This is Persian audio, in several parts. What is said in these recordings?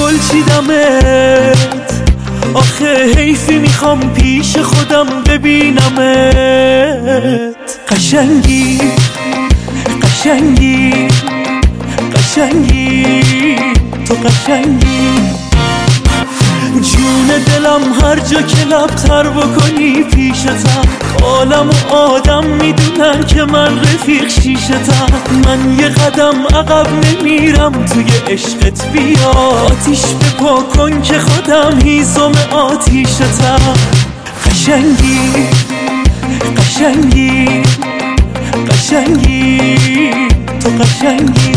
گل چیدمت، آخه حیفی میخوام پیش خودم ببینمت. قشنگی قشنگی قشنگی تو قشنگی، جون دلم هر جا که لبتر بکنی پیشتم، عالم و آدم میدونن که من رفیق شیشتم. من یه قدم عقب نمیرم توی عشقت، بیا آتیش بپا کن که خودم هیزم آتیشتم. قشنگی قشنگی قشنگی تو قشنگی.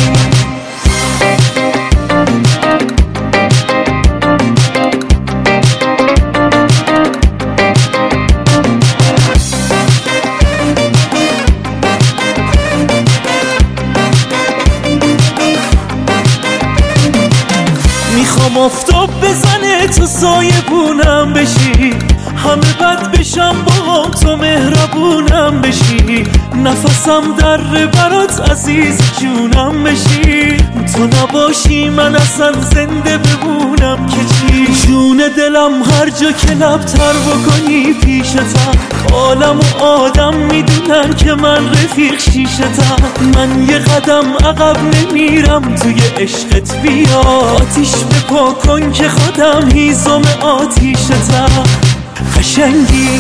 میخوام آفتاب بزنه تو سایبونم بشی، همه بد بشم با تو مهربونم بشی. نفسم در برات عزیز جونم بشی، تو نباشی من اصلا زنده بمونم که چی. جون دلم هر جا که لبتر بکنی پیشتم، عالم و آدم میدونن که من رفیق شیشتم. من یه قدم عقب نمیرم توی عشقت، بیا آتیش بپا کن که خودم هیزم آتیشتم. قشنگی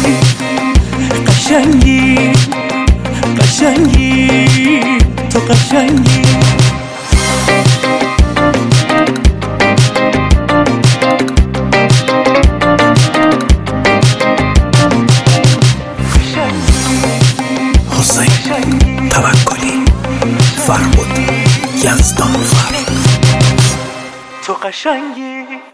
قشنگی قشنگی تو قشنگی. حسین توکلی، فرمود یزدان فر، تو قشنگی.